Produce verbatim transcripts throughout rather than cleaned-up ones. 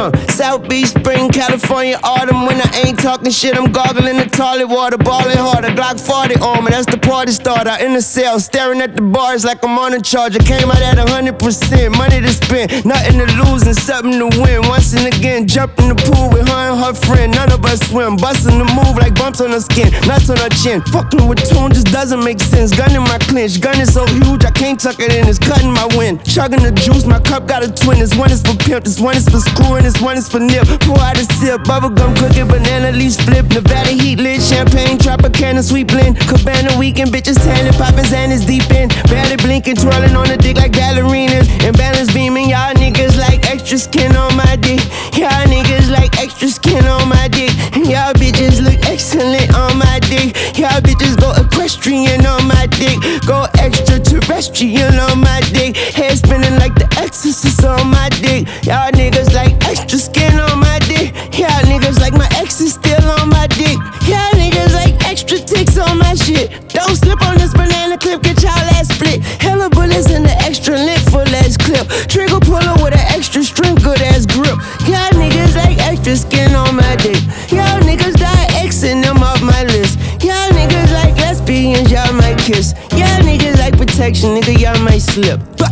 Uh, South Beach, Spring, California, autumn. When I ain't talking shit, I'm gargling the toilet water, balling harder. Glock forty on me, that's the party starter. In the cell, staring at the bars like I'm on a charger. Came out at one hundred percent, money to spend, nothing to lose and something to win. Once and again, jump in the pool with her and her friend. None of us swim, busting the move like bumps on her skin, nuts on her chin. Fucking with tune just doesn't make sense. Gun in my clinch, gun is so huge I can't tuck it in. It's cutting my wind. Chugging the juice, my cup got a twin. This one is for pimp, this one is for screwing, this one is for nip. Pour out a sip, bubblegum cookie, banana leaf split. Nevada heat lit, champagne, Tropicana, sweet blend. Cabana weekend, bitches tanning, poppin' Xanax deep in. Barely blinking, twirling on the dick like ballerinas. And balance beaming, y'all niggas like extra skin on my dick. Y'all niggas like extra skin on my dick. And y'all bitches look excellent on my dick. Y'all bitches go equestrian on my dick. Go extraterrestrial on my dick. Head spinning like the exorcist on my dick. Y'all niggas like extra skin on my dick. Y'all niggas like my ex is still on my dick. Y'all niggas like extra ticks on my shit. Don't slip on this banana clip, get y'all ass split. Hella bullets in the extra length, full ass clip. Trigger puller with an extra strength, good ass grip. Y'all niggas like extra skin on my dick. Y'all niggas die Xing them off my list. Y'all niggas like lesbians, y'all might kiss. Y'all niggas like protection, nigga, y'all might slip. Bah.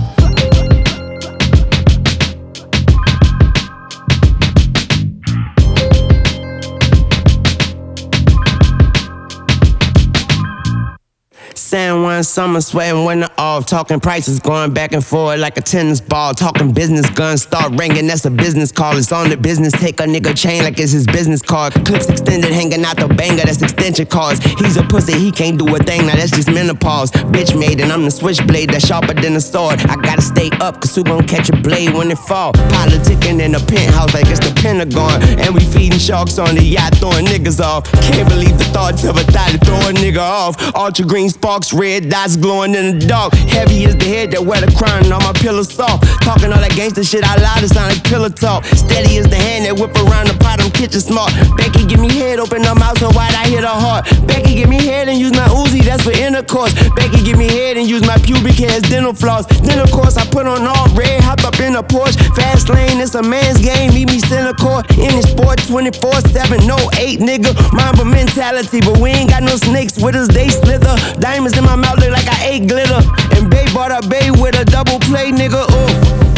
San Juan summer, sweating winter off. Talking prices going back and forth like a tennis ball. Talking business, guns start ringing, that's a business call. It's on the business, take a nigga chain like it's his business card. Clips extended, hanging out the banger, that's extension cards. He's a pussy, he can't do a thing, now that's just menopause. Bitch made and I'm the switchblade that's sharper than a sword. I gotta stay up, cause who gon' catch a blade when it fall? Politicking in the penthouse like it's the Pentagon. And we feeding sharks on the yacht, throwing niggas off. Can't believe the thoughts of a thought to throw a nigga off. Ultra green sparks, red dots glowing in the dark. Heavy is the head that wear the crown on my pillow soft. Talking all that gangster shit out loud, it sound like pillow talk. Steady is the hand that whip around the pot, I'm kitchen smart. Becky give me head, open her mouth so wide I hit her heart. Becky give me head and use my Uzi, that's for intercourse. Becky give me head and use my pubic hair as dental floss. Then of course I put on all red, hop up in a Porsche. Fast lane, it's a man's game, meet me center court. In the sport twenty-four seven, no eight nigga. Mamba mentality, but we ain't got no snakes with us, they slither. Diamonds in my mouth look like I ate glitter. And bae bought a bae with a double play, nigga, ooh.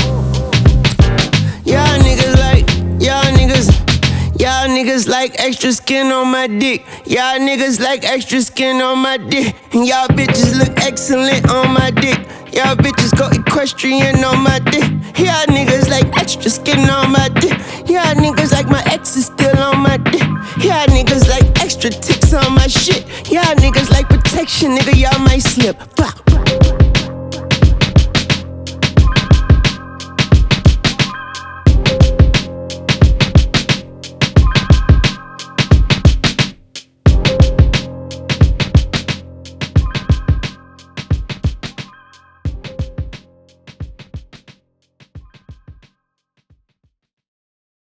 Y'all niggas like, y'all niggas, y'all niggas like extra skin on my dick. Y'all niggas like extra skin on my dick. And y'all bitches look excellent on my dick. Y'all bitches go equestrian on my dick. Y'all niggas like extra skin on my dick. Y'all niggas like my ex is still on my dick. Y'all niggas like extra ticks on my shit. Y'all niggas like protection, nigga, y'all might slip. Bah.